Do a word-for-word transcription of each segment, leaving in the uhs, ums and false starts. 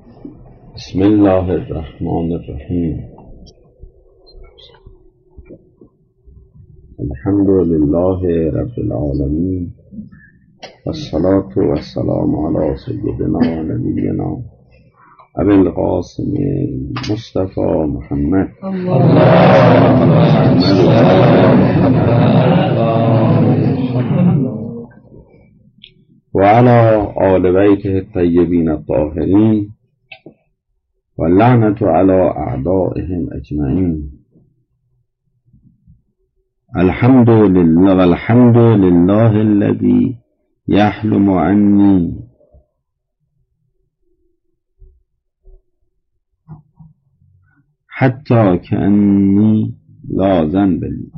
بسم الله الرحمن الرحیم. الحمد لله رب العالمین والصلاة والسلام علی سیدنا و نبینا ابی القاسم مصطفی محمد و علی آل بیته الطیبین الطاهرین واللعنة على أعدائهم أجمعين. الحمد لله والحمد لله الذي يحلم عني حتى كأني لا ذنب لي.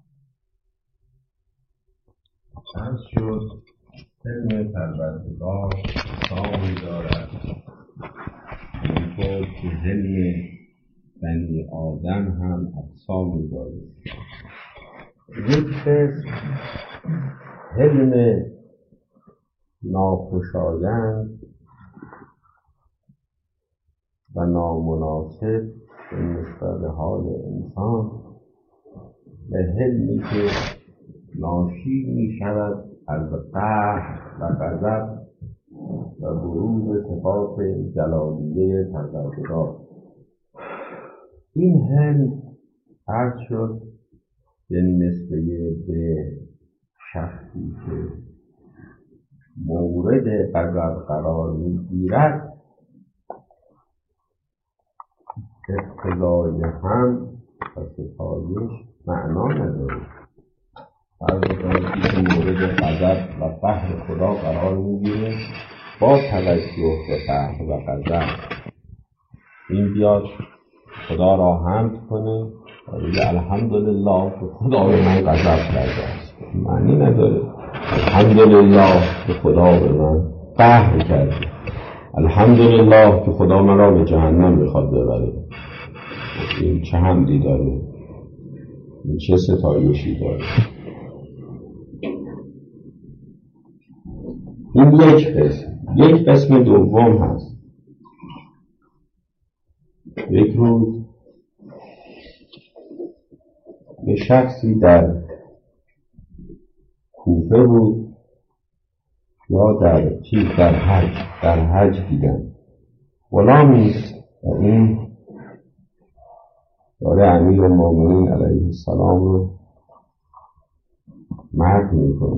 چند شد علم پروردگار سامی دارد اینطور که علم بنی آدم هم اقسامی دارد. یک قسم علم ناخوشایند و نامناسب به نسبت حال انسان به علمی که ناشی می شود از قهر و غضب و بروز صفات جلالیه پروردگار. این علم عرض شد به نسبه به شخصی که مورد غضب قرار میگیرد اقتضای هم و ستایش معنا نداره. هر وقتی که مورد غضب و قهر خدا قرار میگیره با توجه به قهر و غضب این بیاد خدا را حمد کنه و بگه الحمدلله که خدا به من غضب کرده است. معنی نداره. الحمدلله که خدا به من قهر کرده. الحمدلله که خدا من را به جهنم میخواد ببره. این چه حمدی داره؟ این چه ستایشی داره؟ این یک قسم. یک قسم دوم هست. یک روز یه شخصی در کوفه بود یا در چیز در حج در حج دیدن غلامی است و این داره امیر المؤمنین علیه السلام رو مدح میکنه.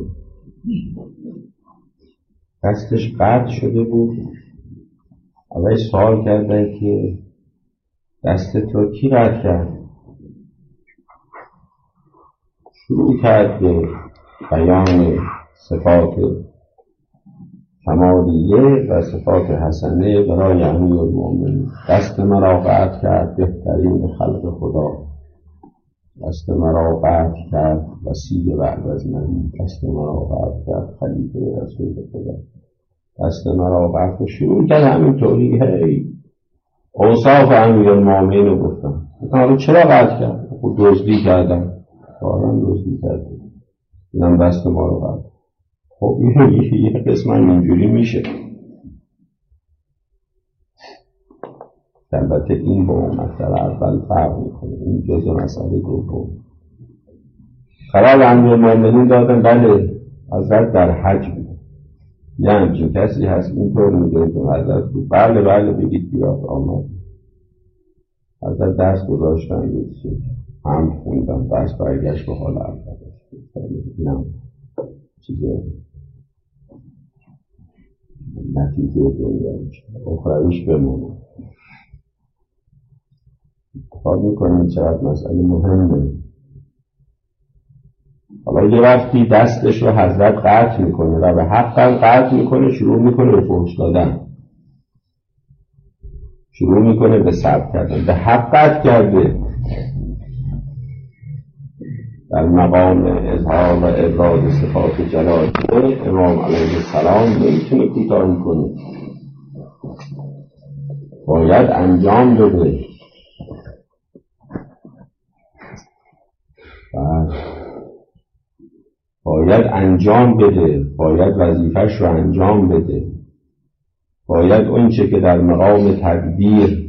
دستش قطع شده بود. ازش سوال کرده که دستت رو کی قطع کرد؟ شروع کرد به بیان صفات کمالیه و صفات حسنه برای امیرالمؤمنین. دست مرا قطع کرد بهترین خلق خدا. دست مرا قطع کرد وصی بعد از من. دست مرا قطع کرد خلیفه رسول خدا. دست مرا قطع. شروع کرد همینطوری هی اوصاف امیرالمؤمنین رو گفتم. حالا چرا قطع کرد؟ خود دزدی کردم. واقعا دزدی کردم. اینم دست ما رو قطع. خب یه قسم اینجوری میشه. البته این با مسئله اول فرق میکنه. این جزء مسئله دوم. خبر امیرالمؤمنین دادن بله حضرت در حج بود. یه همچین کسی هست اینطور میگه که حضرت بود. بله بله بگید بیاد آمد. حضرت دست گذاشتن روی هم خوندن دست برگشت به حال اول. اینم چیزه نتیجه دنیا میشه. اخرویش بمونه. کار میکنیم چقدر مسئله مهمه. حالا یه وقتی دستش رو حضرت قطع میکنه و به حق قطع میکنه شروع میکنه به فحش دادن. شروع میکنه به سب کردن. به حق قطع کرده. در مقام اظهار و ابراز صفات جلالیه امام علیه السلام نمیتونه کوتاهی کنه. باید انجام بده. باید انجام بده. باید وظیفش رو انجام بده. باید اون چه که در مقام تدبیر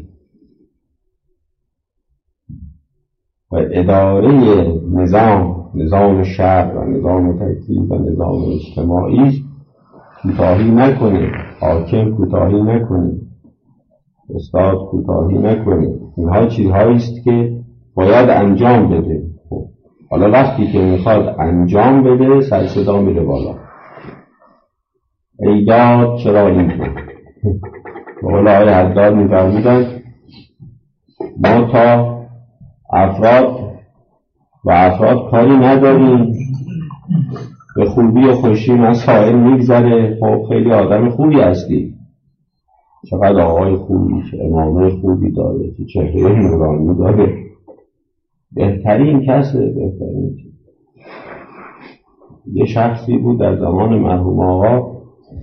و اداره نظام نظام شهر و نظام تکلیف و نظام اجتماعی کوتاهی نکنه، حاکم کوتاهی نکنه، استاد کوتاهی نکنه. اینها چیزهایی است که باید انجام بده. خب حالا وقتی که میخواد انجام بده سر صدا میره بالا، ای داد چرا این کن. به قول آقای حداد میفرمودن ما تا افراد و افراد کاری نداریم، به خوبی و خوشی مسائل میگذره. خب خیلی آدم خوبی هستی، چقدر آقای خوبی، امامه خوبی داره، چهره نورانی داره، بهترین کسه. بهترین یه شخصی بود در زمان مرحوم آقا،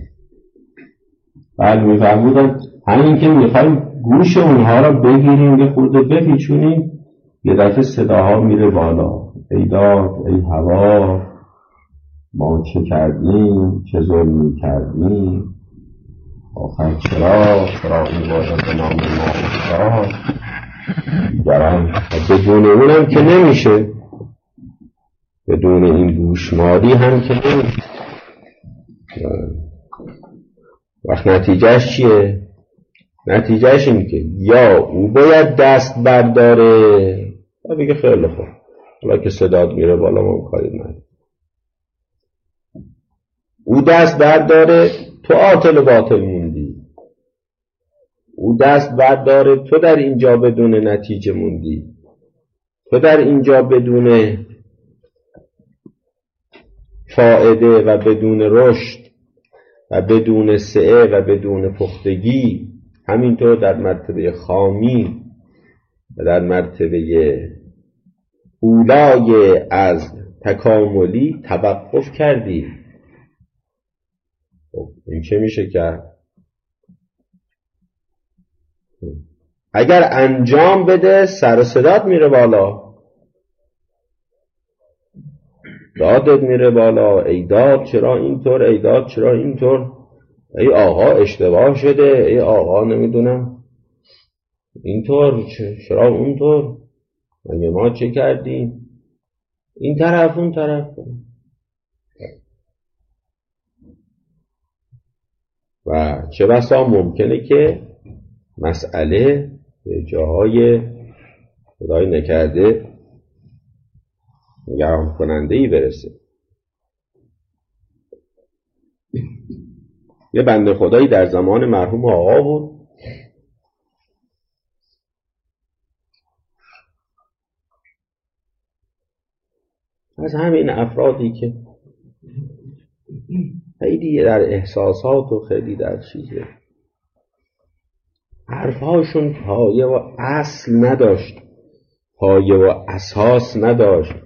بعد میفرمودن همین که میخوایم گوش اونها را بگیریم یه خورده بپیچونیم، یه دفعه صداها میره بالا، ای داد ای هوا ما چه کردیم، چه ظلمی کردیم، آخر چرا چرا این باید به نام ما افتاد دیگران. بدون اونم که نمیشه، بدون این گوشمالی هم که نمیشه. وقت نتیجهش چیه؟ نتیجهش اینه که یا او باید دست برداره و بگه خیلی خوب حالا که صداد میره بالا ما کاری نداره، او دست برداره تو عاطل باطل موندی، او دست برداره تو در اینجا بدون نتیجه موندی، تو در اینجا بدون فائده و بدون رشد و بدون سعه و بدون پختگی، همینطور در مرتبه خامی و در مرتبه اولای از تکاملی توقف کردی. خب این چه میشه کرد؟ اگر انجام بده سر و صدات میره بالا، دادت میره بالا، ای داد چرا اینطور، ای داد چرا اینطور، ای آقا اشتباه شده، ای آقا نمیدونم اینطور چرا اونطور، مگه ما چه کردیم، این طرف اون طرف. و چه بسا ممکنه که مسئله به جاهای خدای نکرده نگران کننده ای برسه. یه بنده خدایی در زمان مرحوم آقا بود، از همین افرادی که خیلی در احساسات و خیلی در چیزه، حرفهاشون پایه و اصل نداشت، پایه و اساس نداشت،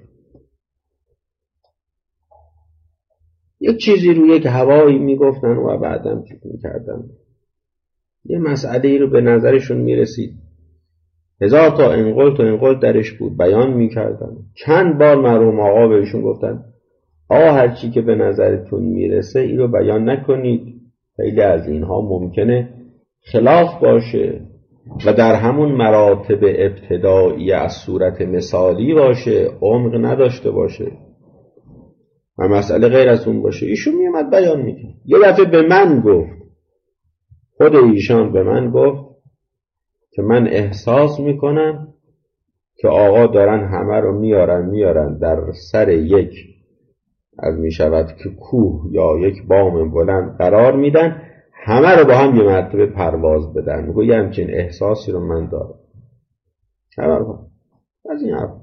یک چیزی رو یک هوایی میگفتن و بعدم چیز میکردن. یه مسئله ای رو به نظرشون میرسید، هزار تا انقل تا انقل درش بود، بیان میکردن. چند بار مرحوم آقا بهشون گفتن آقا هر چی که به نظرتون میرسه این رو بیان نکنید، خیلی از اینها ممکنه خلاف باشه و در همون مراتب ابتدایی از صورت مثالی باشه، عمق نداشته باشه و مسئله غیر از اون باشه. ایشون میومد بیان میکرد. یه دفعه به من گفت، خود ایشان به من گفت که من احساس میکنم که آقا دارن همه رو میارن میارن در سر یک از میشود که کوه یا یک بام بلند قرار میدن، همه رو با هم یه مرتبه پرواز بدن. میگه یه همچین احساسی رو من دارم. خبر با از این حرف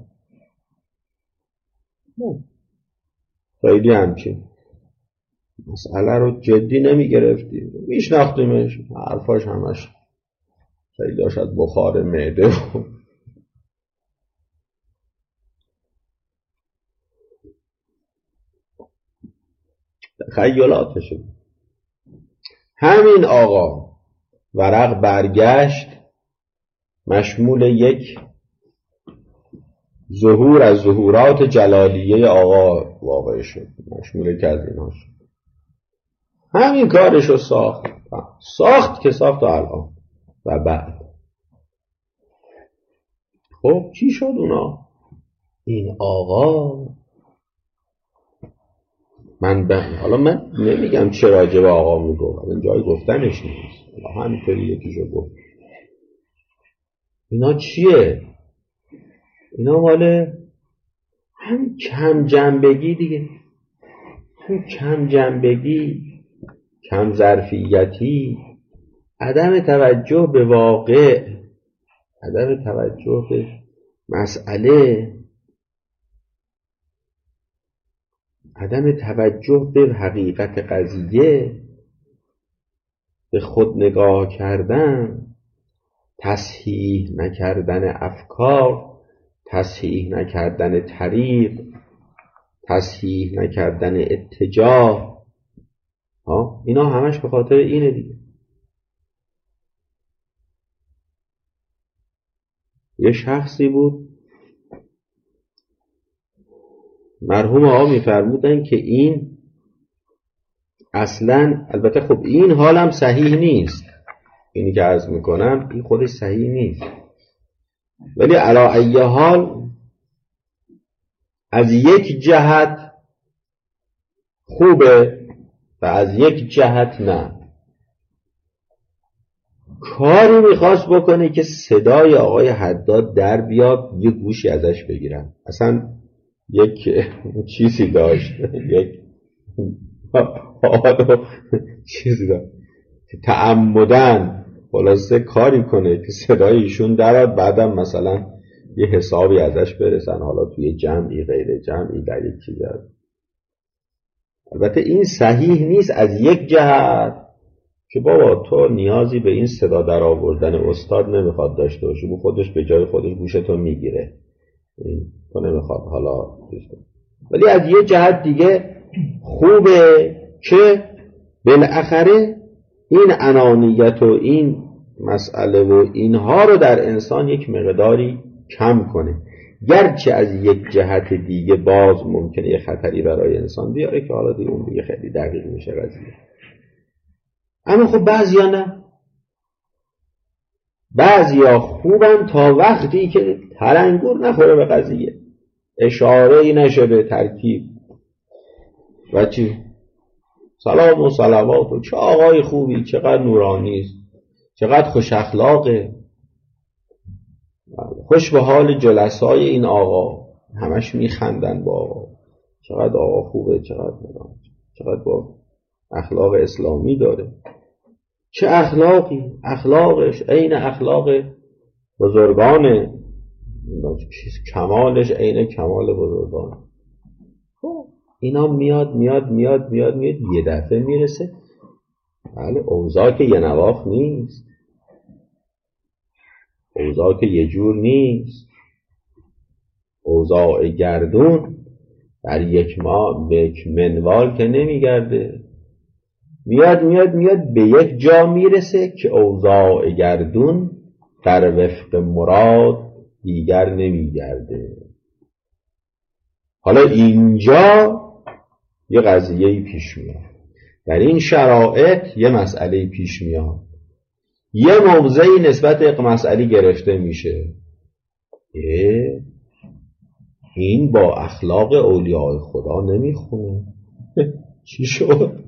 خیلی همچین مسئله رو جدی نمی گرفتیم، میشناختیمش، حرفاش همش خیلی داشت بخار معده و خیالاتش. همین آقا ورق برگشت مشمول یک ظهور از ظهورات جلالیه آقا واقع شد، مشمول که از اینها شد. همین کارشو ساخت. ساخت که ساخت تا الان و بعد. خب چی شد اونا؟ این آقا من به حالا من نمیگم چه راجع به آقا میگم، این جای گفتنش نیست، همینطوری یکیشو گفت. اینا چیه؟ اینا مال هم کم جنبگی دیگه، هم کم جنبگی، کم ظرفیتی، عدم توجه به واقع، عدم توجه به مسئله، عدم توجه به حقیقت قضیه، به خود نگاه کردن، تصحیح نکردن افکار، تصحیح نکردن طریق، تصحیح نکردن اتجاه. ها اینا همش به خاطر اینه دیگه. یه شخصی بود، مرحوم آقا میفرمودن که این اصلا، البته خب این حالم صحیح نیست، اینی که عرض میکنم این خودش صحیح نیست، ولی علی ای حال از یک جهت خوبه و از یک جهت نه. کاری میخواست بکنه که صدای آقای حداد در بیاد، یه گوشی ازش بگیرن. اصلا یک چیزی داشت، یک حالا چیزی داشت تعمدن خلاصه کاری کنه که صدای ایشون دراد، بعدم مثلا یه حسابی ازش برسن، حالا توی جمعی غیر جمعی در یک چیزی هست. البته این صحیح نیست از یک جهت که بابا تو نیازی به این صدا در آوردن استاد نمیخواد داشته باشی، بو خودش به جای خودش گوشتو میگیره، تو نمیخواد حالا. ولی از یه جهت دیگه خوبه که بالاخره این انانیت و این مسئله و اینها رو در انسان یک مقداری کم کنه، گرچه از یک جهت دیگه باز ممکنه یه خطری برای انسان بیاره که حالا دیگه اون دیگه خیلی دقیق میشه قضیه. اما خب بعضیا نه، بعضیا خوبن تا وقتی که تلنگر نخوره به قضیه، اشاره ای نشه به ترکیب و چی سلام و صلوات و چه آقای خوبی، چقدر نورانی است، چقدر خوش اخلاقه، خوش به حال جلسای این آقا، همش میخندن با آقا، چقدر آقا خوبه، چقدر نورانی، چقدر با اخلاق اسلامی داره. چه اخلاقی، اخلاقش عین اخلاق بزرگانه، کمالش عین کمال بزرگانه. خب اینا میاد میاد میاد میاد میاد یه دفعه میرسه، بله اوضاع که یه نواخت نیست، اوضاع که یه جور نیست، اوضاع گردون در یک ما به یک منوال که نمیگرده، میاد میاد میاد به یک جا میرسه که اوضاع گردون در وفق مراد دیگر نمیگرده. حالا اینجا یه قضیه پیش میاد، در این شرایط یه مسئله پیش میاد، یه موضعی نسبت به مسئله گرفته میشه، این با اخلاق اولیاء خدا نمیخونه. چی شد؟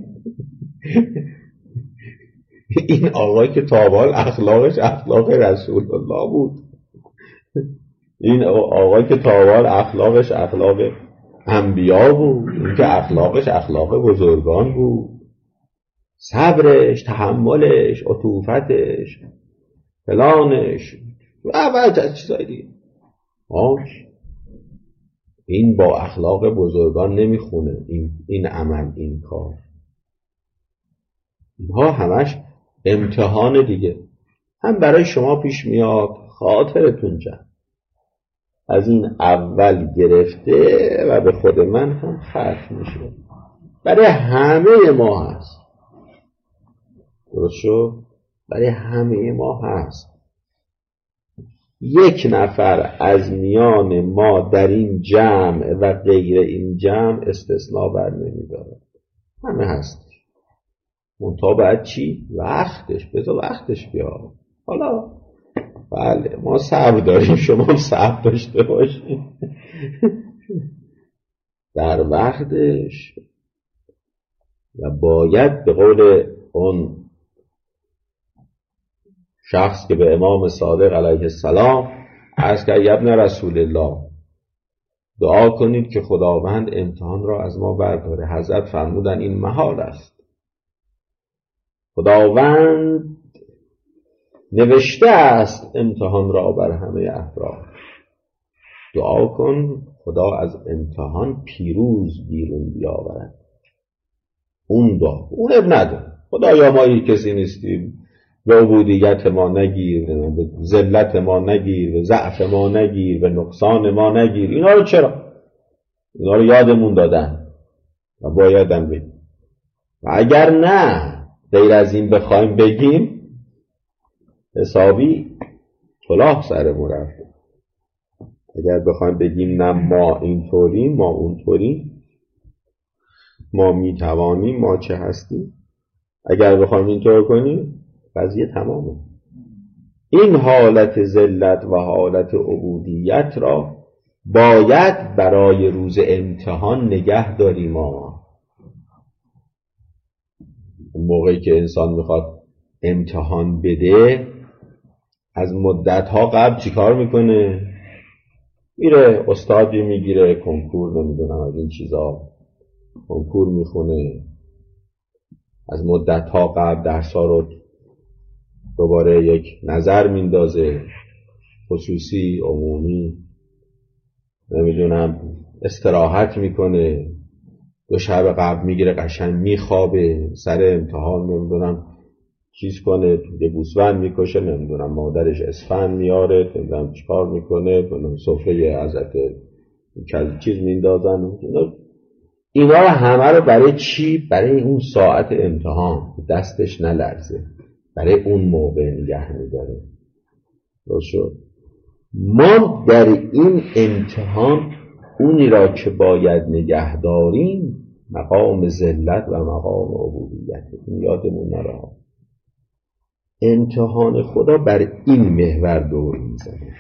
این آقای که تابال اخلاقش اخلاق رسول الله بود، این آقای که تابال اخلاقش اخلاق انبیا بود، این که اخلاقش اخلاق بزرگان بود، صبرش، تحملش، عطوفتش، فلانش و بعد چیزای دیگه، آش این با اخلاق بزرگان نمیخونه. این این عمل، این کار، اینها همش امتحان دیگه، هم برای شما پیش میاد، خاطرتون جمع از این اول گرفته و به خود من هم ختم میشه، برای همه ما هست. درست شد؟ برای همه ما هست. یک نفر از میان ما در این جمع و غیر این جمع استثناء بر نمیداره، همه هست. منتها باید چی؟ وقتش، بذار وقتش بیا. حالا بله ما صبر داریم، شما هم صبر داشته باشید در وقتش. و باید به قول اون شخص که به امام صادق علیه السلام عرض کرد ابن رسول الله دعا کنید که خداوند امتحان را از ما برداره. حضرت فرمودن این محال است، خداوند نوشته است امتحان را بر همه افراد. دعا کن خدا از امتحان پیروز بیرون بیاورد. اون دعا اون اب نداره. خدایا ما یک کسی نیستیم، به عبودیت ما نگیر، به ذلت ما نگیر، به ضعف ما نگیر، به نقصان ما نگیر. اینا رو چرا؟ اینا رو یادمون دادن و بایدم بگیم. و اگر نه غیر از این بخوایم بگیم حسابی کلاه سرمون رفته. اگر بخوایم بگیم نه ما اینطوریم، ما اونطوریم، ما میتوانیم، ما چه هستیم، اگر بخوایم اینطور کنیم قضیه تمامه. این حالت ذلت و حالت عبودیت را باید برای روز امتحان نگه داریم. ما موقعی که انسان میخواد امتحان بده از مدتها قبل چیکار میکنه؟ میره استادی میگیره، کنکور نمیدونم از این چیزا کنکور میخونه، از مدتها قبل درسا رو دوباره یک نظر میندازه، خصوصی عمومی، نمیدونم استراحت میکنه، دو شب قبل میگیره قشنگ میخوابه، سر امتحان نمیدونم چیز کنه، یه گوسفند میکشه، نمیدونم مادرش اسفند میاره، نمیدونم چیکار میکنه، نمیدونم سفره حضرت چیز میندازن. اینا رو همه رو برای چی؟ برای اون ساعت امتحان دستش نلرزه، برای اون موقع نگه میداره. درست شد؟ ما در این امتحان اونی را که باید نگه داریم مقام ذلت و مقام عبودیت. این یادمون نره. امتحان خدا بر این محور دور میزنه.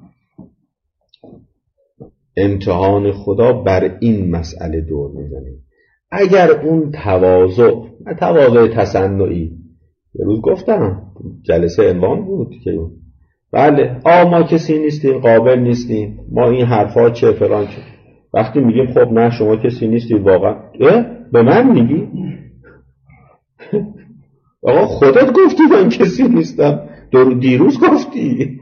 امتحان خدا بر این مسئله دور میزنه. اگر اون تواضع، نه تواضع تصنعی، یه روز گفتم جلسه عنوان بود که بله آ ما کسی نیستیم، قابل نیستیم، ما این حرفا چه فلان چه. وقتی میگیم خب نه شما کسی نیستید واقعا، اه به من میگی؟ آقا خودت گفتی من کسی نیستم، دیروز گفتی.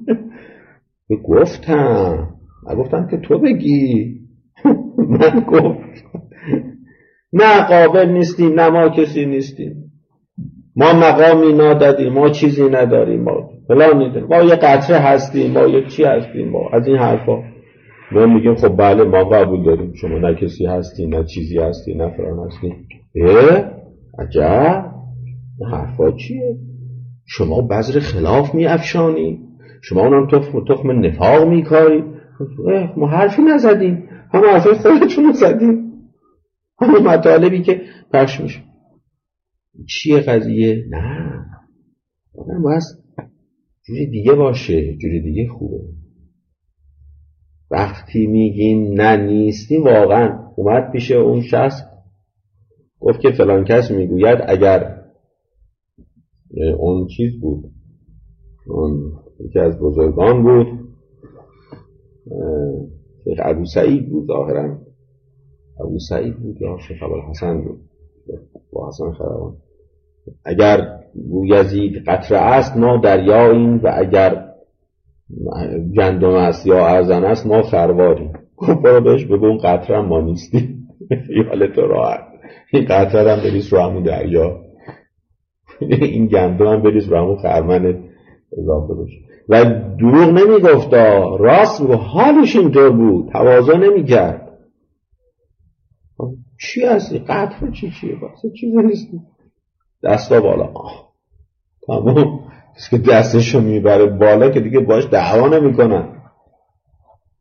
گفتم نگفتم که تو بگی. من گفت نه قابل نیستیم، نه ما کسی نیستیم، ما مقامی ندادیم، ما چیزی نداریم، ما فلان نداریم، ما یه قطره هستیم، ما یه چی هستیم، ما از این حرفا. ما میگیم خب بله ما قبول داریم شما نه کسی هستی، نه چیزی هستی، نه فلان هستی. اه عجب این حرفا چیه؟ شما بذر خلاف می افشانی، شما اونم تخم تخم نفاق می کاری. ما حرفی نزدیم، همه حرفای خودتون رو زدیم، همه مطالبی که پخش میشه. چیه قضیه؟ نه نه باید جوری دیگه باشه، جوری دیگه خوبه. وقتی میگیم نه نیستیم، واقعا اومد پیش اون شخص گفت که فلان کس میگوید اگر اون چیز بود، اون یکی از بزرگان بود، شیخ ابو سعید بود ظاهرا، ابو سعید بود یا شیخ ابوالحسن بود با حسن خروان، اگر بویزید قطره است ما دریاییم و اگر گندم است یا ارزن است ما خرواریم. گفت برو بهش بگو اون قطره ما نیستیم. خیالت راحت، این قطره هم بریز رو همون دریا، این گندم هم بریز رو همون خرمن اضافه بشه. و دروغ نمی گفتا، راست میگفت، حالش اینطور بود، تواضع نمی کرد. چی هستی؟ قطره چی چیه؟ باسه چیزی نیستی. دستا بالا، آه تمام. که دستشو میبره بالا که دیگه باش دعوا نمیکنن،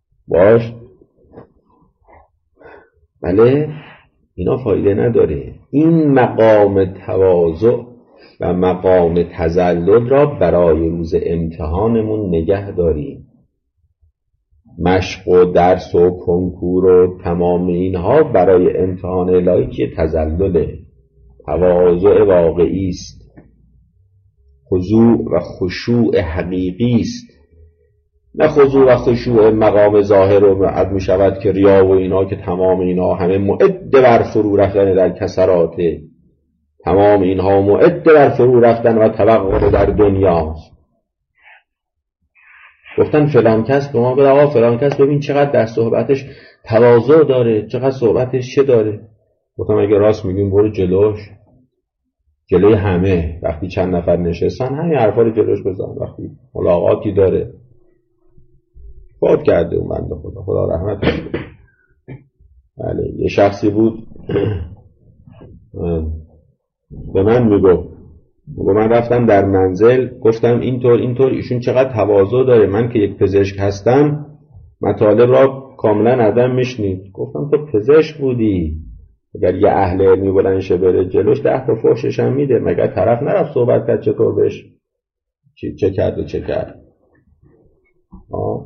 باش بله اینا فایده نداره. این مقام تواضع و مقام تذلل را برای روز امتحانمون نگه داریم. مشق و درس و کنکور و تمام اینها برای امتحان الهی که تذلله، تواضع واقعی است، خضوع و خشوع حقیقی است، نه خضوع و خشوع مقام ظاهر و معد می شود که ریا و اینا که تمام اینها همه معد بر فرو رفتن در کسرات، تمام اینها معد بر فرو رفتن و توقع در دنیاست. گفتن فلان کس به ما بگه آقا فلان کس ببین چقدر در صحبتش تواضع داره، چقدر صحبتش چه داره. گفتم اگه راست میگیم برو جلوش، جلوی همه، وقتی چند نفر نشستن همین حرفا رو جلوش بزن. وقتی ملاقاتی داره، فوت کرده اون بنده خدا، خدا رحمت کنه. بله یه شخصی بود به من میگفت، و من رفتم در منزل گفتم اینطور اینطور ایشون چقدر تواضع داره، من که یک پزشک هستم مطالب را کاملا عدم میشنید. گفتم تو پزشک بودی، اگر یه اهل علمی بلند شه بره جلوش ده تا فحشش هم میده، مگر طرف نرفت صحبت کرد چطور بهش چه, چه کرد و چه کرد. آه.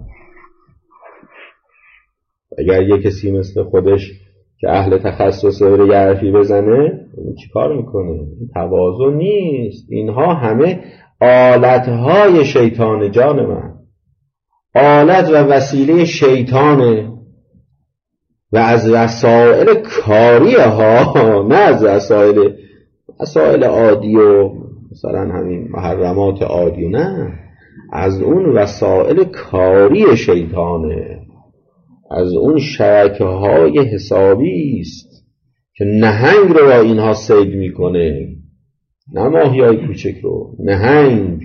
اگر یه کسی مثل خودش که اهل تخصصه بره یه حرفی بزنه چی کار میکنه؟ این تواضع نیست. اینها همه آلتهای شیطان جان من، آلت و وسیله شیطانه و از وسائل کاری ها، نه از وسائل وسائل عادی و مثلا همین محرمات عادی، نه، از اون وسائل کاری شیطانه، از اون شبکه های حسابی است که نهنگ رو با اینها صید میکنه، نه ماهی های کوچک رو، نهنگ،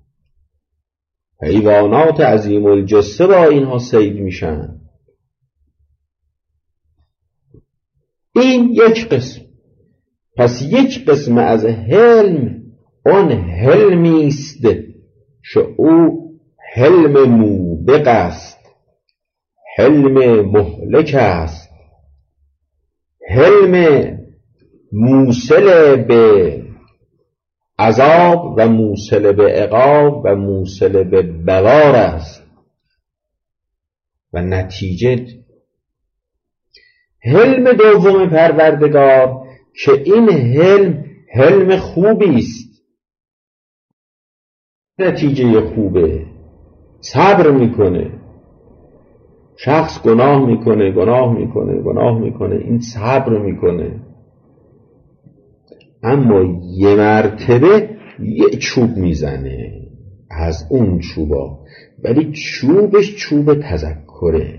حیوانات عظیم الجثه با اینها صید میشن. این یک قسم. پس یک قسم از حلم اون حلمی است که او حلم موبق است، حلم مهلک است، حلم موصل به عذاب و موصل به عقاب و موصل به بوار است. و نتیجه حلم دوم پروردگار که این حلم حلم خوبی است، نتیجه خوبه، صبر میکنه. شخص گناه میکنه گناه میکنه گناه میکنه این صبر میکنه، اما یه مرتبه یه چوب میزنه از اون چوبا، ولی چوبش چوب تذکره،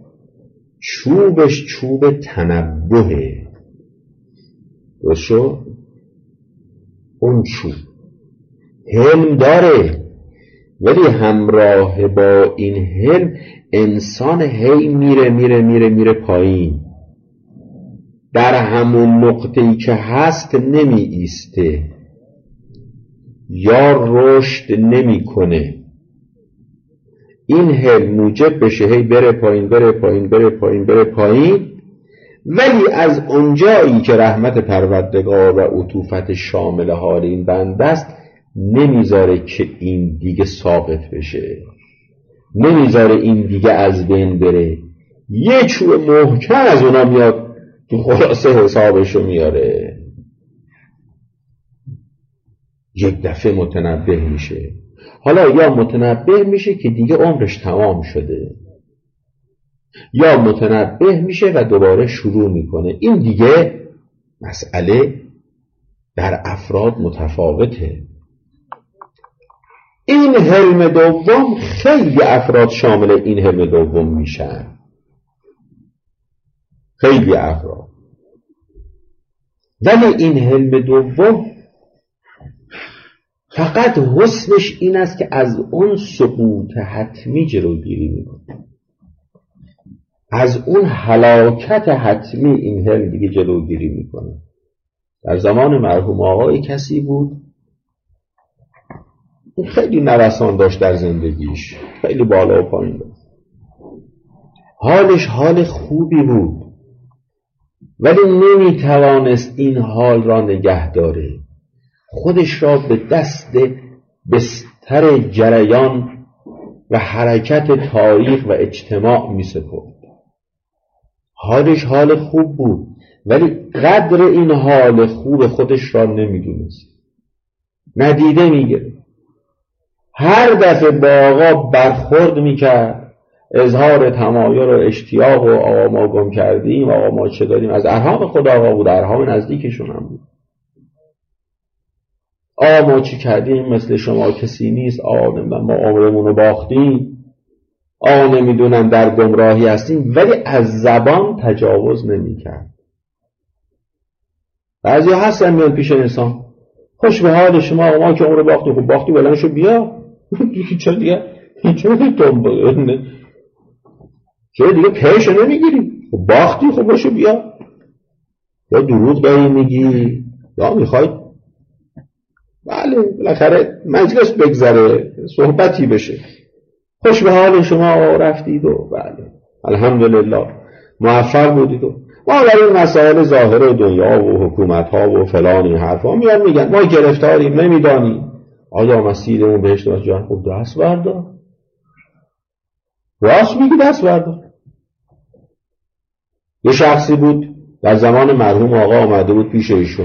چوبش چوب تنبهه. درستو؟ اون چوب حلم داره، ولی همراه با این حلم انسان هی میره میره میره میره پایین، در همون نقطه‌ای که هست نمی ایسته یا رشد نمی کنه. این حلم موجب بشه هی بره پایین بره پایین بره پایین بره پایین، ولی از اونجایی که رحمت پروردگار و عطوفت شامل حال این بنده است نمیذاره که این دیگه ساقط بشه، نمیذاره این دیگه از بین بره، یه چوب محکم از اونا میاد تو خلاصه حسابشو میاره، یک دفعه متنبه میشه. حالا یا متنبه میشه که دیگه عمرش تمام شده، یا متنبه میشه و دوباره شروع میکنه. این دیگه مسئله در افراد متفاوته. این حلم دوم خیلی افراد شامل این حلم دوم میشن، خیلی افراد. ولی این حلم دوم فقط حسنش این است که از اون سقوط حتمی جلوگیری میکنه، از اون هلاکت حتمی این حلم دیگه جلوگیری میکنه. در زمان مرحوم آقای کسی بود خیلی نوسان داشت در زندگیش، خیلی بالا و پایین داشت، حالش حال خوبی بود، ولی نمیتوانست این حال را نگه داره. خودش را به دست بستر جریان و حرکت تاریخ و اجتماع می سپرد. حالش حال خوب بود ولی قدر این حال خوب خودش را نمیدونست، ندیده میگه. هر دفعه با آقا برخورد میکرد، اظهار تمایل و اشتیاق و آقا ما گم کردیم، آقا ما چه داریم، از ارحام خود آقا بود، ارحام نزدیکشون هم بود. آقا ما چی کردیم، مثل شما کسی نیست، آقا نمیدونم ما عمرمون رو باختیم، آقا نمیدونم در گمراهی هستیم، ولی از زبان تجاوز نمیکرد. بعضی ها هستن میان پیش انسان، خوش به حال شما، آقا ما که عمر باختیم، خب باختی بلند شو بیا. چرا دیگه چرا دیگه تو چرا دیگه پیش نمیگیری؟ خب باختی، خب باشو بیا. یا دروغ داری میگی یا میخوای بله بالاخره مجلس بگذره، صحبتی بشه، خوش به حال شما رفتید و بله الحمدلله موفق بودید. و ما در این مسائل ظاهر دنیا و حکومت ها و فلان این حرفا میان میگن ما گرفتاریم نمیدانیم. آیا مسیرمون بهشت و جهنم؟ خب دست بردار، راست میگی، دست بردار. یه شخصی بود در زمان مرحوم آقا آمده بود پیش ایشون،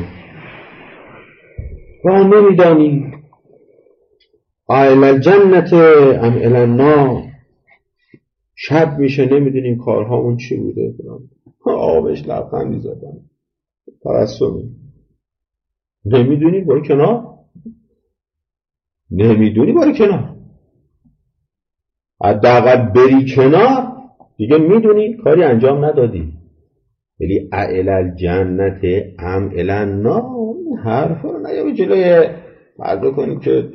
و نمیدانی اهل الجنت ام الی النار، شب میشه نمیدونیم کارهامون چی بوده. آقا بهش لبخندی زدن، تبسمی. نمیدونی برو کنار، نمیدونی برو کنار، حداقل بری کنار دیگه میدونی کاری انجام ندادی. ولی الی الجنت ام الی النار حرفا رو نیا به جلوی مرد کنی که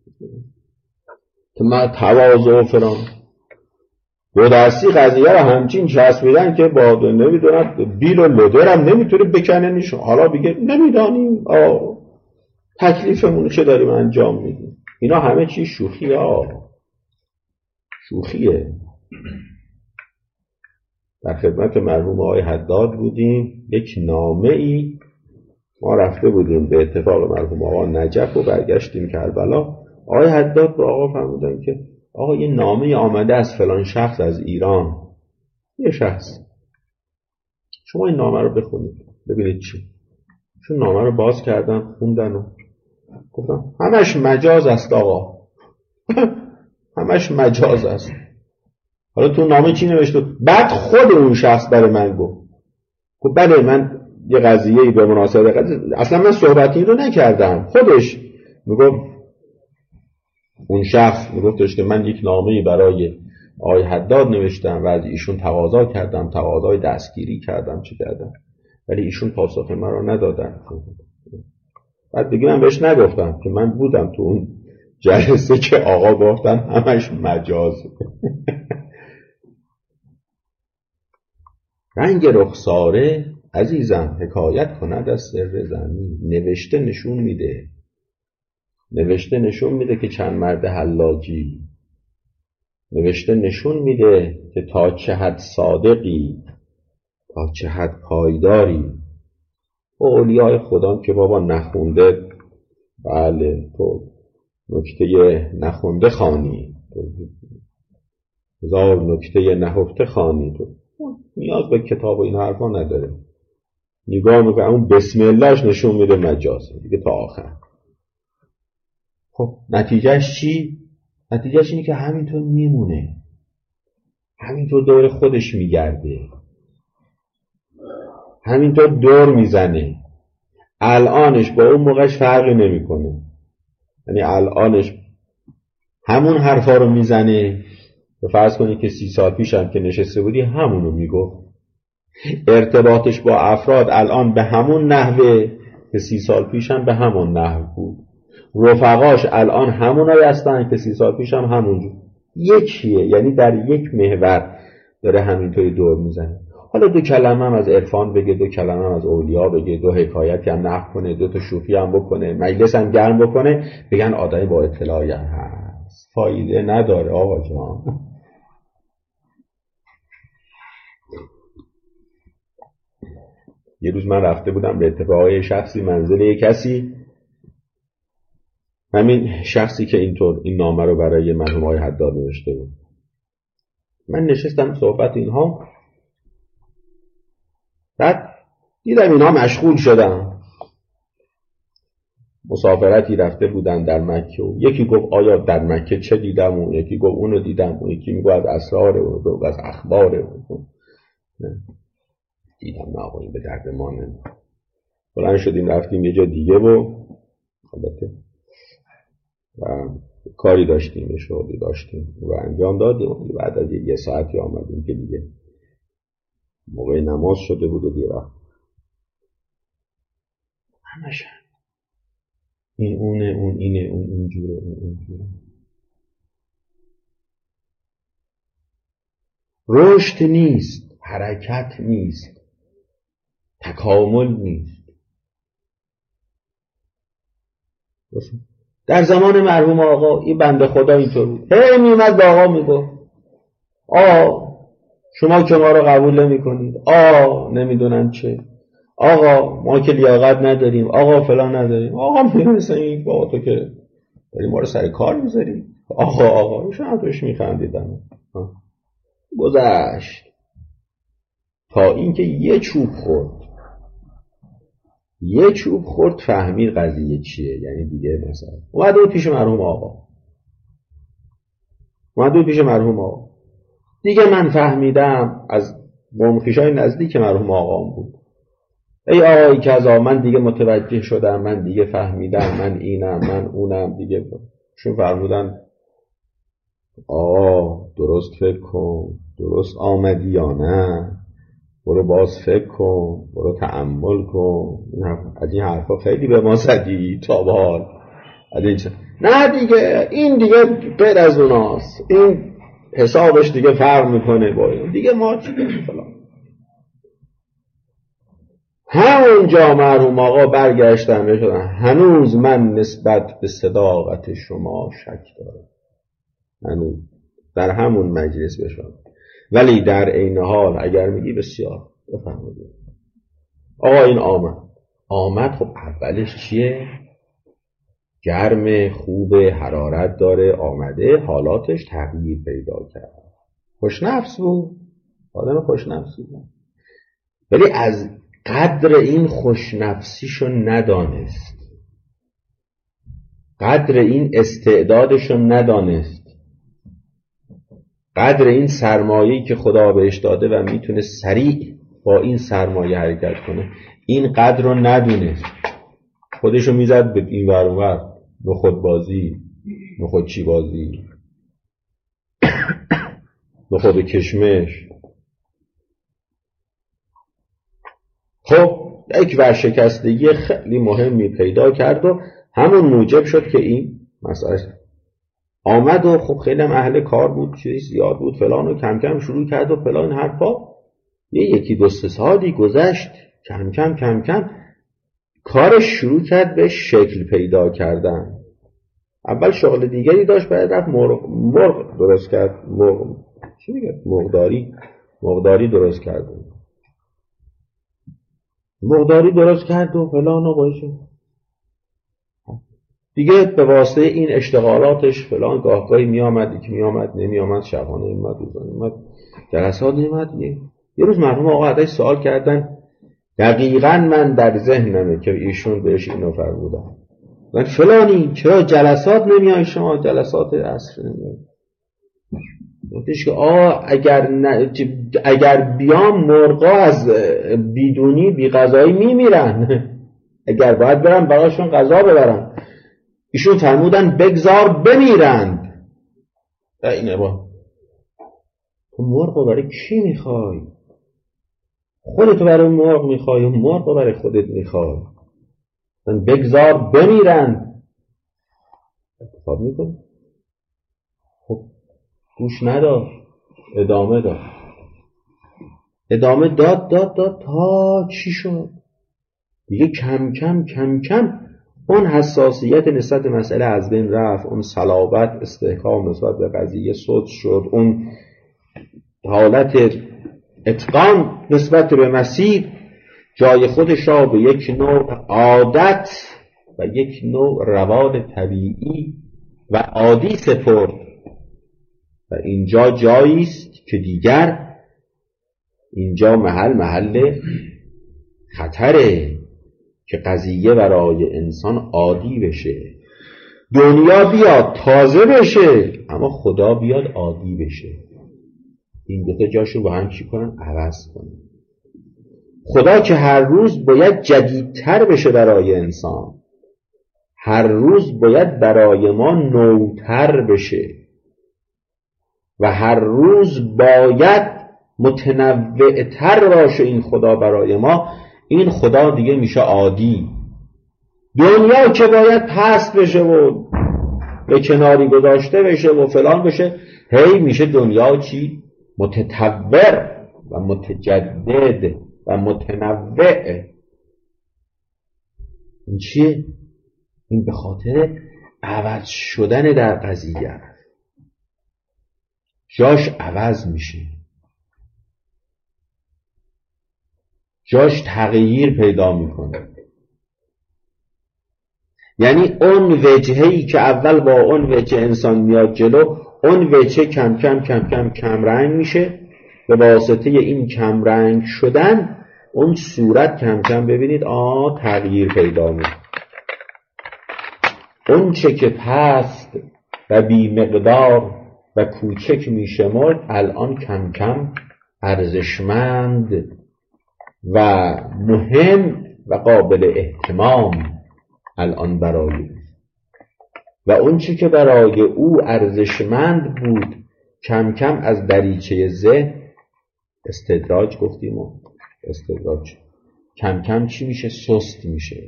من تواضع و فلان. دو دستی قضیه رو همچین چسبیدن که با نمیدونم بیل و لودر هم نمیتونه بکنه نیشون. حالا بگه نمیدانیم آه تکلیفمون چه داریم انجام میدیم. اینا همه چی شوخیه، آه شوخیه. در خدمت مرحوم آقای حداد بودیم، یک نامه ای ما رفته بودیم به اتفاق مرحوم آقا نجف و برگشتیم کربلا. آقای حداد به آقا فرمودن که آقا یه نامه آمده از فلان شخص از ایران، یه شخص، شما این نامه رو بخونید ببینید چی. چون نامه رو باز کردن خوندن و گفتم همش مجاز است آقا. همش مجاز است. حالا تو نامه چی نوشته؟ بعد خود اون شخص برای من گفت گفت بله من یه قضیه‌ای به مناسبت قضیه، اصلا من صحبتی رو نکردم، خودش میگفت اون شخص میگفتش که من یک نامه‌ای برای آقای حداد نوشتم و از ایشون تقاضا کردم، تقاضای دستگیری کردم، چه کردم، ولی ایشون پاسخ من رو ندادن. بعد دیگه من بهش نگفتم که من بودم تو اون جلسه که آقا گفتن همش مجاز. رنگ رخساره عزیزم حکایت کند از سر زمین. نوشته نشون میده، نوشته نشون میده که چند مرد حلاجی، نوشته نشون میده که تا چه حد صادقی، تا چه حد پایداری. اولیای خدا که بابا نخونده، بله تو نکته نخونده خانی، هزار نکته نهفته خانی، تو نیاز به کتاب و این حرفا نداره. نگاه میکنه اون بسم اللهش نشون میده مجازه دیگه تا آخر. خب نتیجهش چی؟ نتیجهش اینه که همینطور میمونه، همینطور دور خودش میگرده، همینطور دور میزنه. الانش با اون موقعش فرقی نمیکنه. یعنی الانش همون حرفا رو میزنه. فرض کنی که سی سال پیش هم که نشسته بودی همونو میگفت. ارتباطش با افراد الان به همون نحوه که سی سال پیش هم به همون نحو بود. رفقاش الان همونایی هستن که سی سال پیش هم همونجور. یکیه، یعنی در یک محور داره همینطوری دور میزنه. حالا دو کلمه هم از عرفان بگه، دو کلمه هم از اولیا بگه، دو حکایتی هم نقل کنه، دو تا شوخی هم بکنه، مجلس هم گرم بکنه، بگن آدمی با اطلاعی هست. فایده نداره آقا جان. یه روز من رفته بودم به اتفاقای شخصی منزل یک کسی، همین شخصی که اینطور این نامه رو برای مرحوم آقای حداد نوشته بود. من نشستم صحبت اینها، بعد دیدم اینها مشغول شدن، مسافرتی رفته بودن در مکه و یکی گفت آیا در مکه چه دیدم، اون یکی گفت اونو دیدم، اون یکی میگه از اسرار، اون گفت از اخبار. دیدم نه آقا این به درد ما نمیخوره. بلند شدیم رفتیم یه جا دیگه و البته و کاری داشتیم، یه شغلی داشتیم و انجام دادیم. بعد از یه ساعتی آمدیم که دیگه موقع نماز شده بود و دیگه رفت. همش این اونه، اون اینه، اون اینجوره، اون اینجوره. رشد نیست، حرکت نیست، تکامل نیست. در زمان مرحوم آقا این بنده خدا اینطور بود، هی میومد به آقا میگفت آقا شما که ما رو قبول نمی کنید، آقا نمیدونم چه، آقا ما که لیاقت نداریم، آقا فلان نداریم. آقا میرسه این بابا تو که داری ما رو سر کار میذاری، آقا آقا شما توش میخندیدن. گذشت تا اینکه یه چوب خورد، یه چوب خورد فهمید قضیه چیه. یعنی دیگه مثلا اومد و پیش مرحوم آقا، اومد و پیش مرحوم آقا دیگه من فهمیدم از قومخیشای نزدیک مرحوم آقام بود. ای آقای کذا من دیگه متوجه شدم، من دیگه فهمیدم، من اینم، من اونم. دیگه شون فرمودن آقا درست فکر کن، درست آمدی یا نه، برو باز فکر کن، برو تأمل کن. از این حرفا خیلی به ما زدی تا به حال. نه دیگه این دیگه غیر از اوناست، این حسابش دیگه فرق میکنه با این دیگه، ما چی کنیم فلان. همونجا مرحوم آقا برگشتن بشدن هنوز من نسبت به صداقت شما شک دارم، هنوز در همون مجلس بشم. ولی در عین حال اگر میگی بسیار بفهمید آقا این آمد آمد خب اولش چیه؟ گرم، خوب، حرارت داره، آمده، حالاتش تغییر پیدا کرد، خوشنفس بود، آدم خوشنفسی بود. ولی از قدر این خوشنفسیشو ندانست، قدر این استعدادشو ندانست، قدر این سرمایه‌ای که خدا بهش داده و میتونه سریع با این سرمایه حرکت کنه، این قدر رو ندونست. خودشو میزد به این ور اون ور، نخود بازی، نخود چی بازی، نخود کشمش. خب یک ورشکستگی خیلی مهمی پیدا کرد و همون موجب شد که این مسئله آمد و خب خیلی هم اهل کار بود، چیزی زیاد بود فلان، و کم کم شروع کرد و فلان حرفا. یه یکی دو سه سالی گذشت، کم کم کم کم کارش شروع کرد به شکل پیدا کردن. اول شغل دیگری داشت، بعد رفت مرغ, مرغ درست کرد، مرغ چی میگه مرغداری، مرغداری درست کرد، مرغداری درست کرد و فلان و باشه. دیگه به واسطه این اشتغالاتش فلان گاهگاهی می آمد، یکی می آمد نمی آمد، شبانه می آمد، روزانه می آمد، جلسات می آمد. یه روز مرحوم آقا ازش سوال کردن، دقیقاً من در ذهنمه که ایشون بهش اینو فرمودن، من فلانی چرا جلسات نمی آی شما، جلسات عصر نمی آی؟ گفتش که آه اگر ن... اگر بیام مرغا از بیدونی بی غذایی می میرن، اگر باید برم براشون غذا ببرم. ایشون فرمودن بگذار بمیرند. اینه با تو مرغ برای کی میخوای؟ خودتو برای مرغ میخوای و مرغ برای خودت میخوای؟ بگذار بمیرند. اتفاق میکن. خب گوش ندار، ادامه داد، ادامه داد داد داد تا چی شد؟ دیگه کم کم کم کم اون حساسیت نسبت به مسئله از بین رفت، اون صلابت، استحکام نسبت به قضیه سود شد، اون حالت اتقان نسبت به مسیر جای خودش را به یک نوع عادت و یک نوع روان طبیعی و عادی سپرد و اینجا جایی است که دیگر اینجا محل محل خطره که قضیه برای انسان عادی بشه. دنیا بیاد تازه بشه اما خدا بیاد عادی بشه. این دو تا جاشو با هم چی کنن؟ عوض کنن. خدا که هر روز باید جدیدتر بشه برای انسان، هر روز باید برای ما نوتر بشه و هر روز باید متنوعتر باشه این خدا برای ما. این خدا دیگه میشه عادی. دنیا که باید پست بشه و به کناری گذاشته بشه و فلان بشه، هی میشه دنیا چی؟ متطور و متجدد و متنوع. این چیه؟ این به خاطر عوض شدن در قضیه، جاش عوض میشه، جاش تغییر پیدا میکنه. یعنی اون وجهه‌ای که اول با اون وجه انسان میاد جلو، اون وجه کم کم کم کم کم رنگ میشه. به واسطه این کم رنگ شدن اون صورت کم کم ببینید آه تغییر پیدا میکنه. اون چه که پست و بی مقدار و کوچک میشمرد الان کم کم ارزشمند و مهم و قابل اهتمام الان برای و اون چی که برای او ارزشمند بود کم کم از دریچه ذهن استدراج گفتیم و استدراج کم کم چی میشه؟ سست میشه.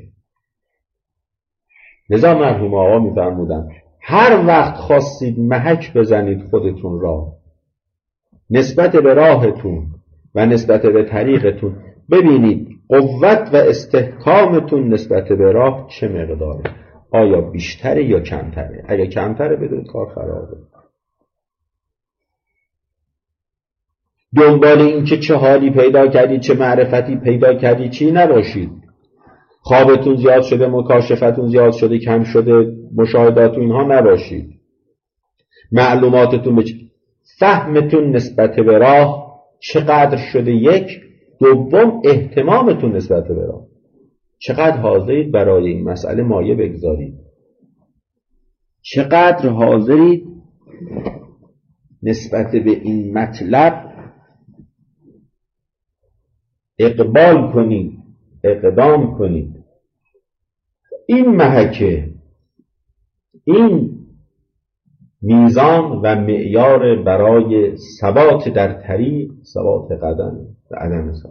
لذا مرحوم آقا میفرمودن هر وقت خواستید محک بزنید خودتون را نسبت به راهتون و نسبت به طریقتون، ببینید قوت و استحکامتون نسبت به راه چه مقداره، آیا بیشتره یا کمتره. اگه کمتره بدونید کار خرابه. دنبال این که چه حالی پیدا کردید، چه معرفتی پیدا کردید چی نباشید. خوابتون زیاد شده، مکاشفتون زیاد شده، کم شده، مشاهداتون اینها نباشید. معلوماتتون به فهمتون نسبت به راه چقدر شده. یک دوم اهتمامتون نسبت به راه چقدر حاضرید برای این مسئله مایه بگذارید، چقدر حاضرید نسبت به این مطلب اقبال کنید، اقدام کنید. این محکه، این میزان و معیار برای ثبات در طریق، ثبات قدم و عدم ثبات.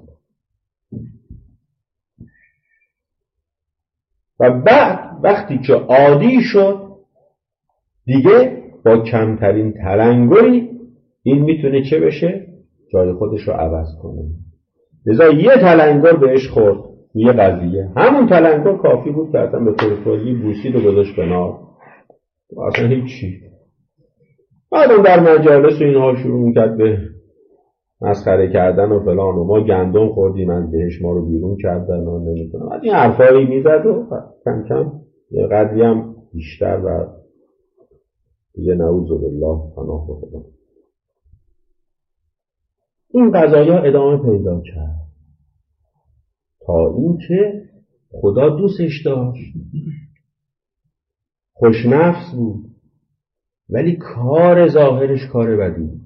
و بعد وقتی که عادی شد دیگه با کمترین تلنگری این میتونه چه بشه؟ جای خودش رو عوض کنه. لذا یه تلنگر بهش خورد یه قضیه، همون تلنگر کافی بود که اصلا به طور کلی بوسید و گذاشت کنار، اصلا هیچی. بعد اون در مجالس و اینها شروع میکرد به مسخره کردن و فلان و ما گندم خوردیم از بهش ما رو بیرون کردن و نمیتونم از این حرفایی میزد و کم کم یه قدری هم بیشتر و یه نعوذ بالله پناه به خدا این قضایا ادامه پیدا کرد تا این که خدا دوستش داشت، خوشنفس بود، ولی کار ظاهرش کار بدی بود.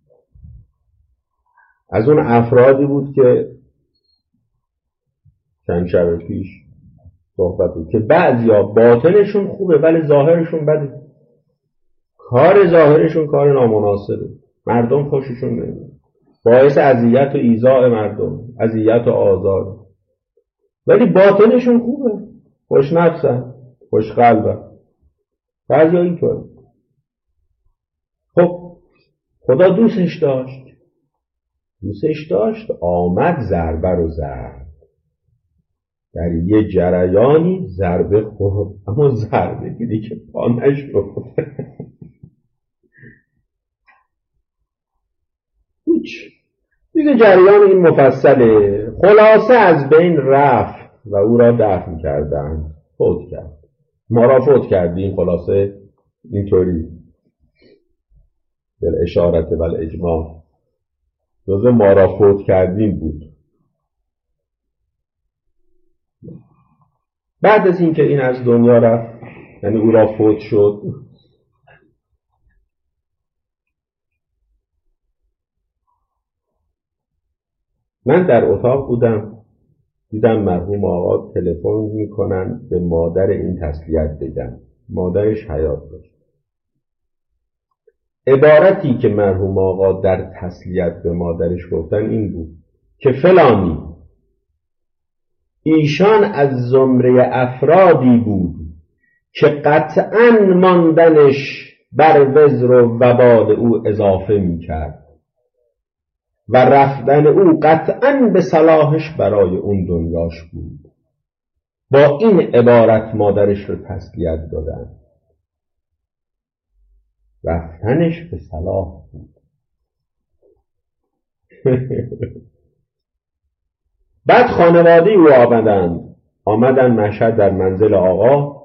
از اون افرادی بود که چند شب پیش صحبت بود که بعضیا باطنشون خوبه ولی ظاهرشون بده. کار ظاهرشون کار نامناسبه، مردم خوششون نمیاد، باعث اذیت و ایذاء مردم، اذیت و آزار، ولی باطنشون خوبه، خوشنفسن، خوشقلبن. بعضیا اینطوره. خب خدا دوستش داشت، دوستش داشت آمد ضربه رو زد، در یه جریانی ضربه خورد، اما ضربه دیدی که پا نشد. هیچ دیگه جریان این مفصله. خلاصه از بین رفت و او را دفن کردند، فوت کرد. ما را فوت کردیم، خلاصه اینطوری بل اشارت بل اجماع جزء ما را فوت کردیم بود. بعد از اینکه این از دنیا رفت، یعنی او را فوت شد، من در اتاق بودم، دیدم مرحوم آقا تلفن میکنن به مادر این تسلیت بگن. مادرش حیات داشت. عبارتی که مرحوم آقا در تسلیت به مادرش گفتن این بود که فلانی ایشان از زمره افرادی بود که قطعاً ماندنش بر وزر و وبال او اضافه میکرد و رفتن او قطعاً به صلاحش برای اون دنیاش بود. با این عبارت مادرش رو تسلیت دادن. رفتنش به صلاح بود. بعد خانواده او آمدن آمدن مشهد در منزل آقا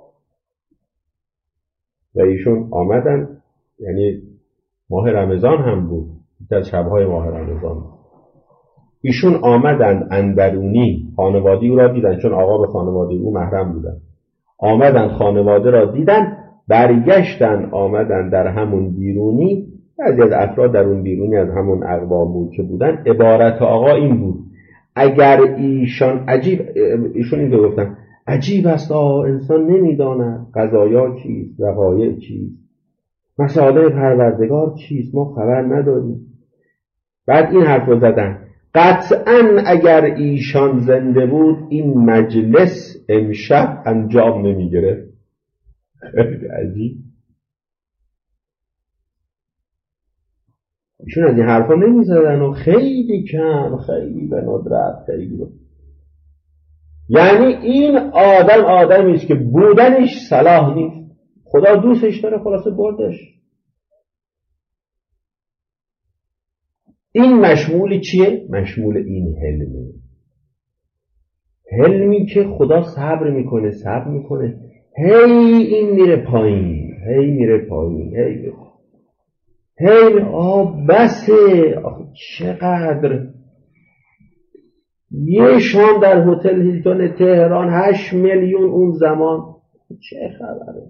و ایشون آمدن، یعنی ماه رمضان هم بود، در شبهای ماه رمضان ایشون آمدند اندرونی، خانواده او را دیدن، چون آقا به خانواده او محرم بودن. آمدند خانواده را دیدن، برگشتن آمدن در همون بیرونی. بعضی از افراد در اون بیرونی از همون اقوام بود که بودن. عبارت آقا این بود اگر ایشان عجیب ایشون این رو گفتن عجیب است آه انسان نمیداند قضایا چیست، وقایع چیست، مسائل پروردگار چیست، ما خبر نداریم. بعد این حرف رو زدن قطعاً اگر ایشان زنده بود این مجلس امشب انجام نمیگرفت. خیلی عجیب. ایشون از این حرفا نمیزدن و خیلی کم، خیلی به ندرت، خیلی به. یعنی این آدم آدمی است که بودنش صلاح نیست، خدا دوستش داره، خلاصه بردش. این مشمول چیه؟ مشمول این حلمه. حلمی که خدا صبر میکنه صبر میکنه هی این میره پایین، هی میره پایین، هی میره هی آه بسه. آخه چقدر یه شام در هتل هیلتون تهران هشت میلیون اون زمان، چه خبره؟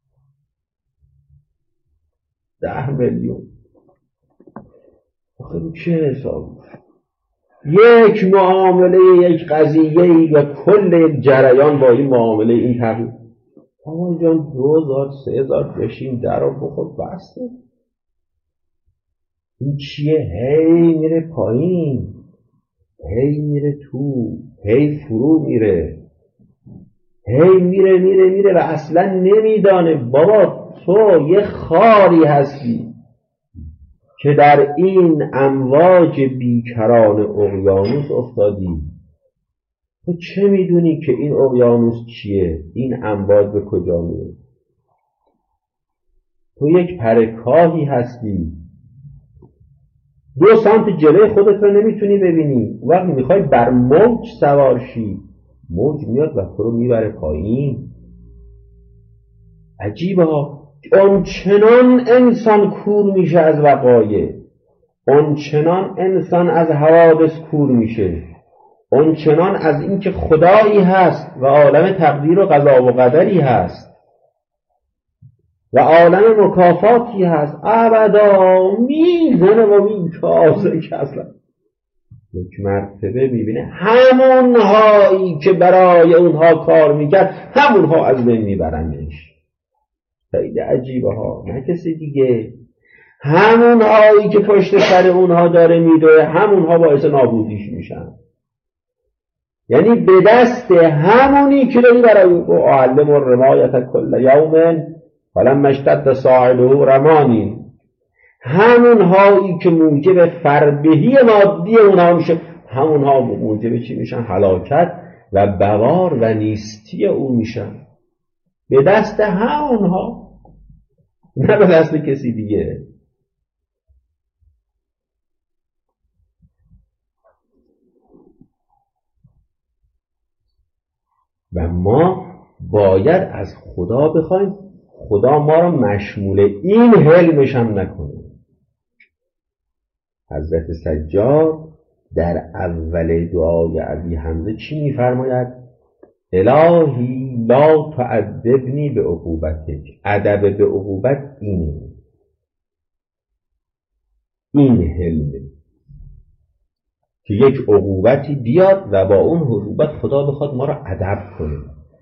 ده میلیون. آخه رو چه حساب؟ یک معامله، یک قضیه و کل جریان با این معامله این تغییر. آقا جان دو هزار سه هزار بشین در رو بخور بسته. این چیه؟ هی میره پایین، هی میره تو، هی فرو میره، هی میره میره میره و اصلا نمیدانه بابا تو یه خاری هستی که در این امواج بیکران اقیانوس افتادی. تو چه میدونی که این اقیانوس چیه؟ این امواج به کجا میره؟ تو یک پرکاهی هستی، دو سانت جلوی خودت رو نمیتونی ببینی. وقت میخوای بر موج سوار شی، موج میاد و تو رو میبره پایین. عجیبه ها. اونچنان انسان کور میشه از وقایع، اونچنان انسان از حوادث کور میشه، اونچنان از اینکه خدایی هست و عالم تقدیر و قضا و قدری هست و عالم مکافاتی هست، ابدا میزنه و میتازه که اصلا یک مرتبه میبینه همونهایی که برای اونها کار میکرد همونها از بین میبرنش. خیلی عجیبه ها، نه کسی دیگه. همونهایی که پشت سر اونها داره میدوه همونها باعث نابودیش میشن. یعنی به دست همونی که داری برای او علم الرمایت کل یوم فلما اشتد ساعده رمانی، همونهایی که موجب فربهی مادی اونها میشه همونها موجب چی میشن؟ هلاکت و بوار و نیستی او میشن. به دست همونها، نه به دست کسی دیگه. و ما باید از خدا بخوایم خدا ما را مشمول این حلمش هم نکنه. حضرت سجاد در اول دعای ابی حمزه چی میفرماید؟ الهی لا تعذبنی به عقوبتک. ادب به عقوبت اینه، این حلمه که یک عقوبتی بیاد و با اون عقوبت خدا بخواد ما را ادب کنه.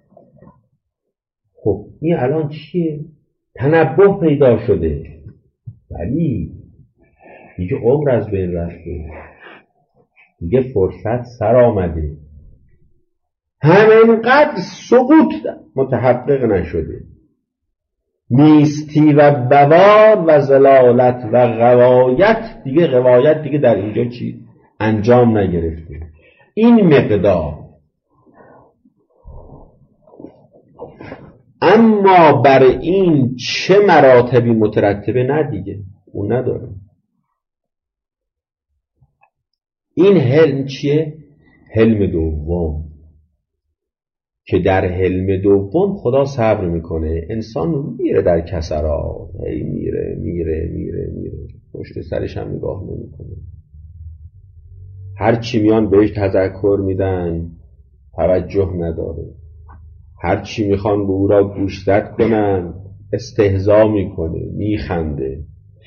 خب این الان چیه؟ تنبه پیدا شده، ولی دیگه عمر از بین رفته، دیگه فرصت سر آمده، همینقدر سقوط متحقق نشده، نیستی و بوار و زلالت و غوایت، دیگه غوایت دیگه در اینجا چی؟ انجام نگرفته. این مقدار. اما بر این چه مراتبی مترتبه؟ نه دیگه اون نداره. این حلم چیه؟ حلم دوم، که در حلم دوم خدا صبر میکنه، انسان میره در کسرات، هی میره میره میره میره پشت سرش هم نگاه نمیکنه. هر چی میان بهش تذکر میدن توجه نداره، هر چی میخوان به او را گوشزد کنن استهزا میکنه، میخنده.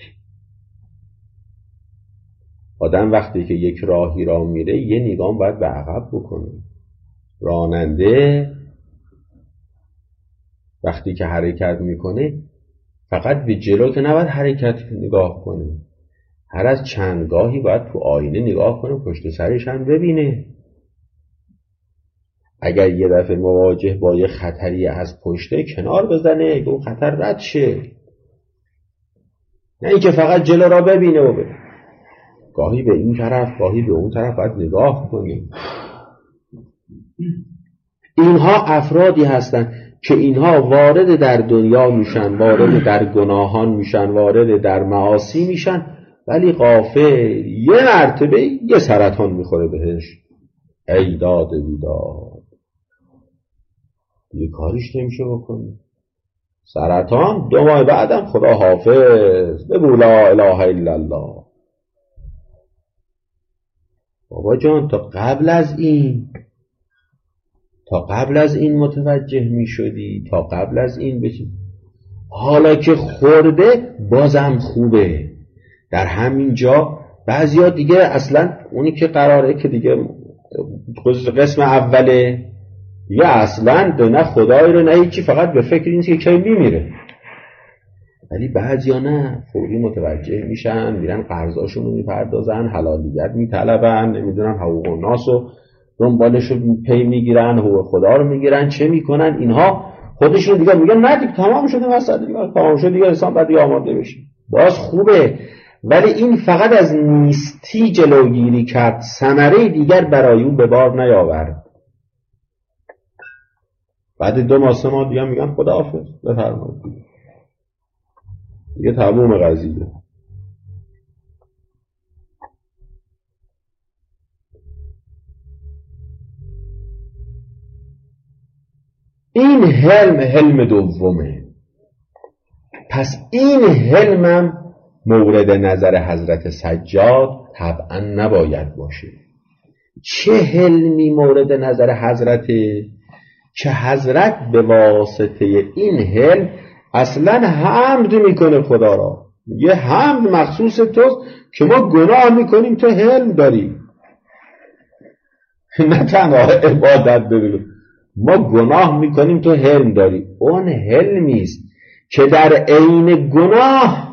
آدم وقتی که یک راهی را میره یه نگاه باید به عقب بکنه. راننده وقتی که حرکت میکنه فقط به جلو که نباید حرکت نگاه کنه، هر از چندگاهی باید تو آینه نگاه کنه، پشت سرش هم ببینه. اگر یه دفعه مواجه با یه خطری از پشته کنار بزنه که اون خطر رد شه، نه اینکه فقط جلو را ببینه و ببینه. گاهی به این طرف گاهی به اون طرف باید نگاه کنیم. اینها افرادی هستند که اینها وارد در دنیا میشن، وارد در گناهان میشن، وارد در معاصی میشن، ولی غافل یه مرتبه یه سرطان میخوره بهش، ای داد بیداد، یه کاریش نمیشه بکنه. سرطان دو ماه بعدم خدا حافظ، بگو لا اله الا الله. بابا جان تا قبل از این تا قبل از این متوجه می شدی، تا قبل از این بشی. حالا که خورده بازم خوبه. در همین جا بعضیا دیگه اصلا اونی که قراره که دیگه قسم اوله یا اصلا نه خدای رو نه هیچی، فقط به فکر این که کی میمیره. ولی بعضیا نه، فوری متوجه میشن، میرن قرضاشون رو میپردازن، حلالیت میطلبن، نمیدونم حقوق الناس رو دنبالش رو پی میگیرن، حقوق خدا رو میگیرن. چه میکنن اینها؟ خودشون دیگه میگن نه دیگه تمام شده مسئله، دیگه تمام شده دیگه، انسان باید دیگه آماده بشه. باز خوبه، ولی این فقط از نیستی جلوگیری کرد، ثمره دیگر برای اون به بار نیاورد. بعد دو ماه سه ماه دیگه میگن خداحافظ، بفرمایید دیگه تموم قضیه. این حلم حلم دومه. پس این حلمم مورد نظر حضرت سجاد طبعا نباید باشه. چه حلمی مورد نظر حضرت؟ که حضرت به واسطه این حلم اصلا حمد میکنه خدا را. یه حمد مخصوص توست که ما گناه میکنیم تو حلم داری. نه تنها عبادت ببینیم، ما گناه میکنیم تو حلم داری. اون حلمیست که در عین گناه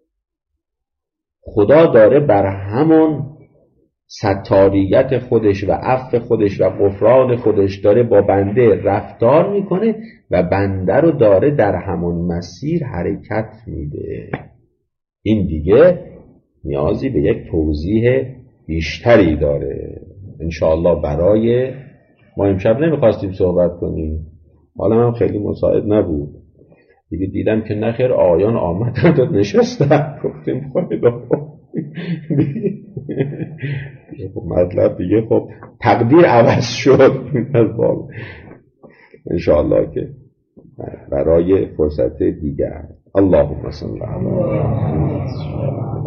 خدا داره بر همون ستاریت خودش و عفو خودش و غفران خودش داره با بنده رفتار میکنه و بنده رو داره در همون مسیر حرکت میده. این دیگه نیازی به یک توضیح بیشتری داره. انشاءالله برای ما امشب نمیخواستیم صحبت کنیم، حالا من خیلی مساعد نبود دیگه، دیدم که نخیر آیان آمدن و نشستن، گفتیم خیلی مطلب دیگه خب تقدیر عوض شد از باب. انشاءالله که برای فرصت دیگر. اللهم صل علی